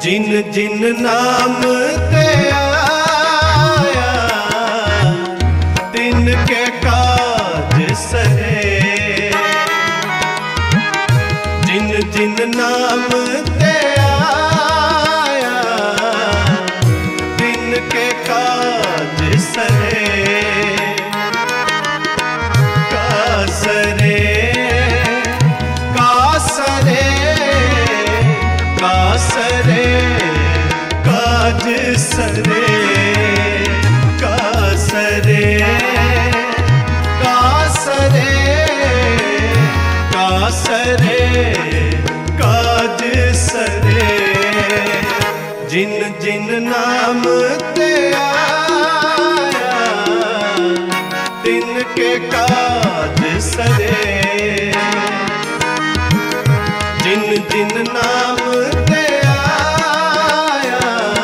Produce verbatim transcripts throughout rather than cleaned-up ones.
जिन जिन नाम ते आया तिनके काज सरे। जिन जिन नाम ते आया तिनके काज सरे। कासरे कासरे कासरे काज सरे। कासरे कासरे कासरे काज सरे। जिन जिन नाम ते आया तिनके काज सरे। जिन जिन नाम ते आया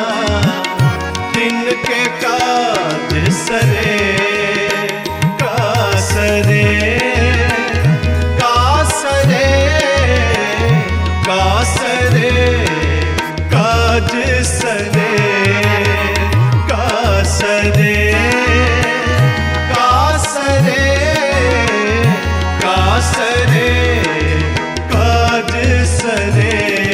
तिनके काज सरे। कासरे कासरे कासरे काज सरे। कासरे कासरे कासरे काज सरे।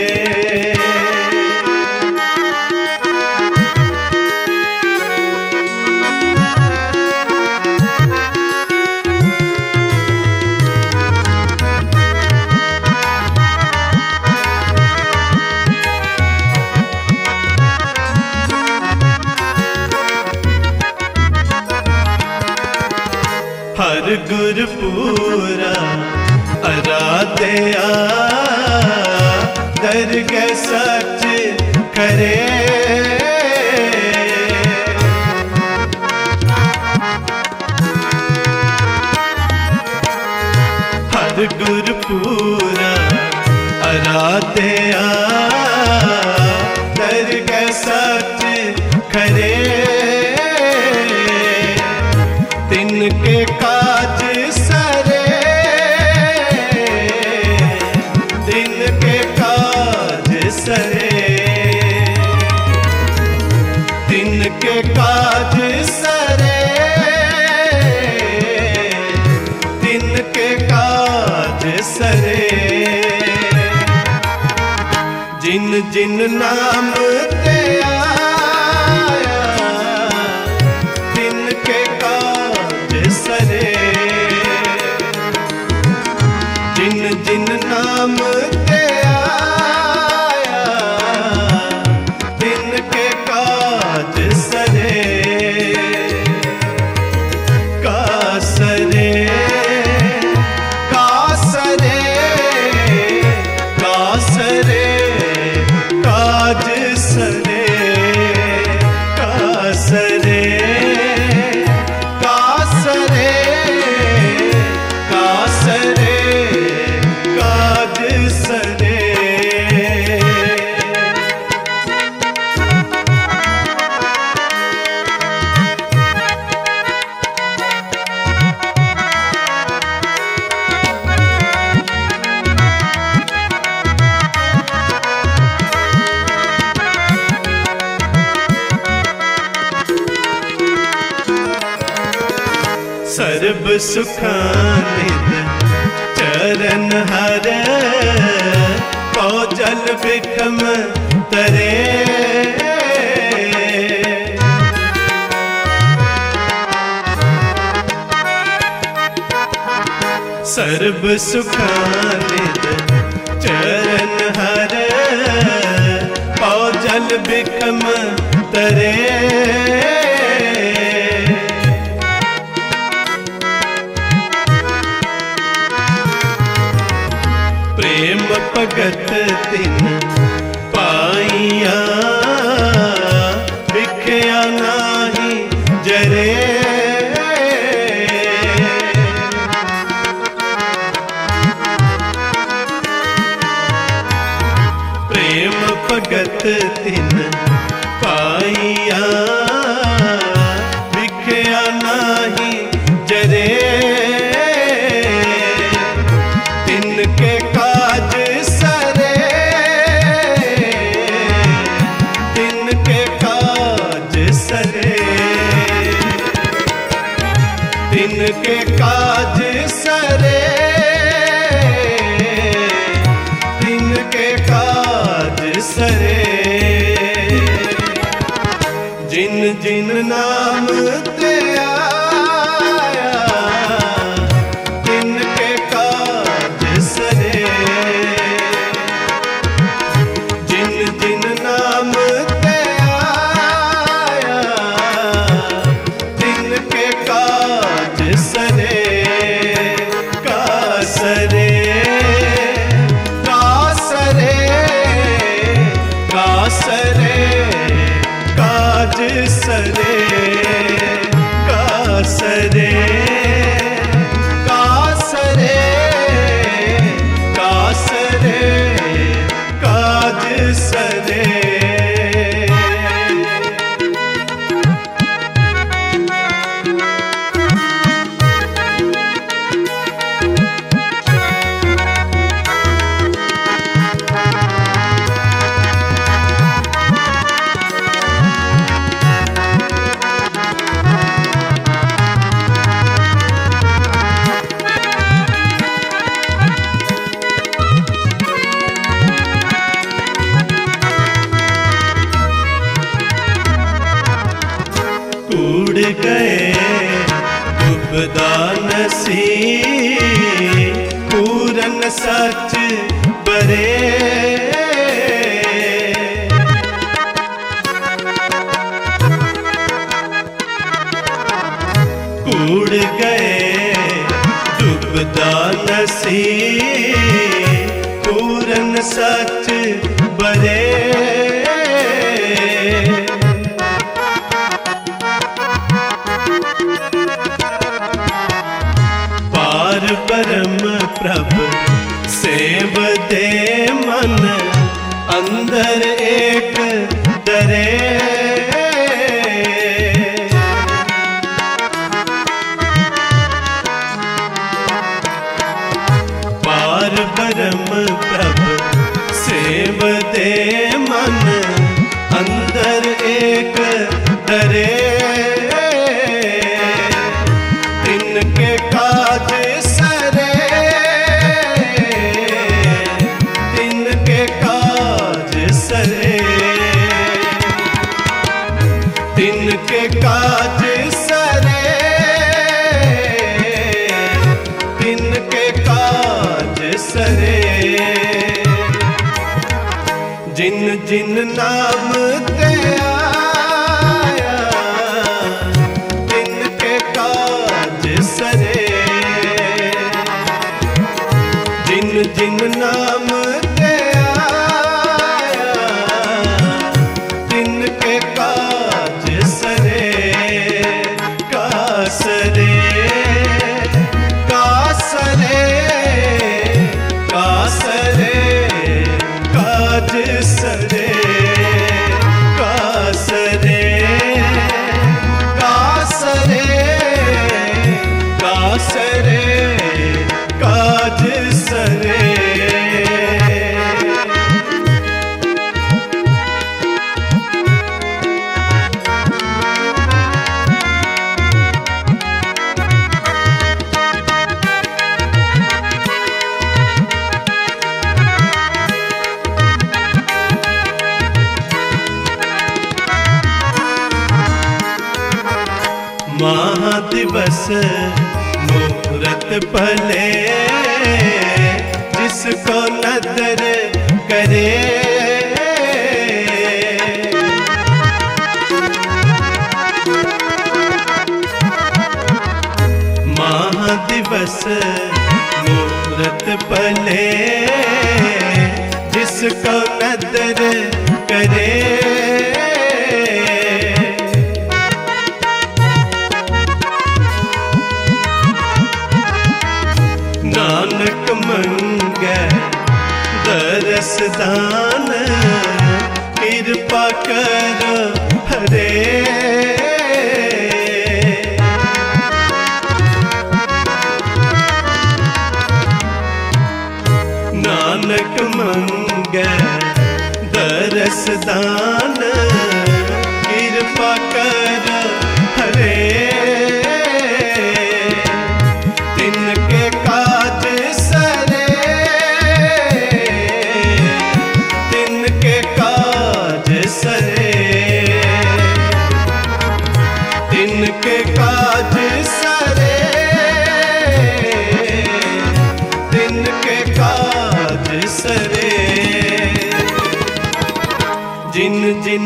हर गुरपुरा अराध्या दरगह सच करे। हर गुरपुरा अराध्या दरगह सच करे। तिनके काज सरे। तिनके काज सरे। तिनके काज सरे। तिनके काज सरे। जिन जिन नाम ते आया तिनके काज सरे। जिन जिन नाम ते आया तिनके काज सरे। कासरे कासरे कासरे काज सरे। कासरे कासरे कासरे काज सरे। सर्ब सुखानिध चरण हर कौजल विक्रम तरे। सर्ब सुखानिध चरण हर कौजल विक्रम तरे। प्रेम भगत तिन पाइया बिख्या नाही जरे। प्रेम भगत तिन पाइया बिख्या नाही जरे। तिनके काज सरे। जिनके काज सरे, तिनके काज सरे। जिन जिन नाम ते आया, तिनके काज सरे। जिन जिन नाम ते आया, तिनके काज सरे। कासरे कासरे कासरे काज सरे। कासरे कासरे कासरे काज सरे। उड़ गए दुबदा नसी, पूरन सच बरे। उड़ गए दुबदा नसी, पूरन सच बरे। पार परम प्रभ सेव दे मन, अंदर एक दरे। पार परम प्रभ सेव दे मन, अंदर एक दरे। तिनके काज सरे, तिनके काज सरे। तिनके काज सरे, तिनके काज सरे। जिन जिन नाम ते आया, तिनके काज सरे। जिन जिन नाम ते आया, तिनके काज सरे। कासरे कासरे कासरे काज सरे। कासरे कासरे कासरे काज सरे। महादिवस मुहूर्त भले, जिसको नदर करे। महादिवस मुहूर्त भले, जिसको नदर करे। नानक मंगे दरस दान, कृपा कर हरे। नानक मंगे दरस दान, कृपा कर हरे।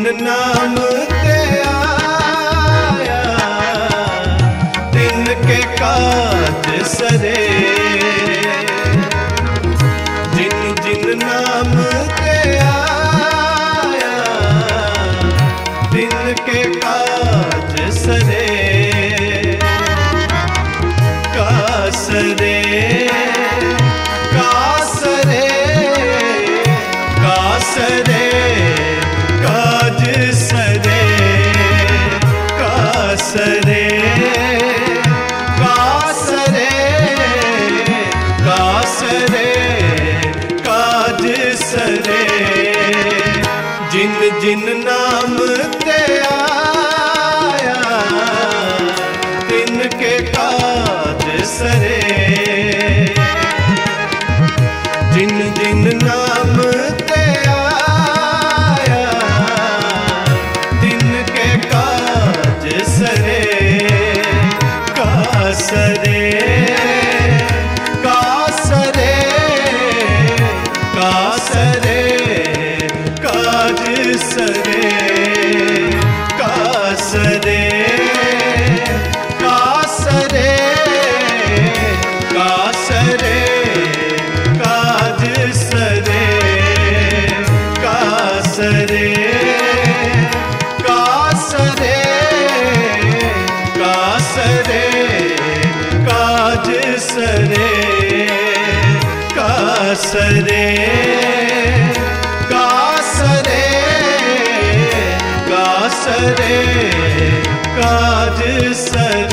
नाम ते आया, तिनके काज सरे। जिन जिन नाम ते आया, तिनके काज सरे। कासरे कासरे कासरे काज सरे। कासरे कासरे कासरे काज सरे। जिन जिन नाम ते आया, तिनके काज सरे। जिन जिन नाम ते आया, तिनके काज सरे। कासरे कासरे कासरे काज सरे। कासरे कासरे कासरे काज सरे। कासरे कासरे कासरे काज सरे। कासरे कासरे कासरे काज सरे।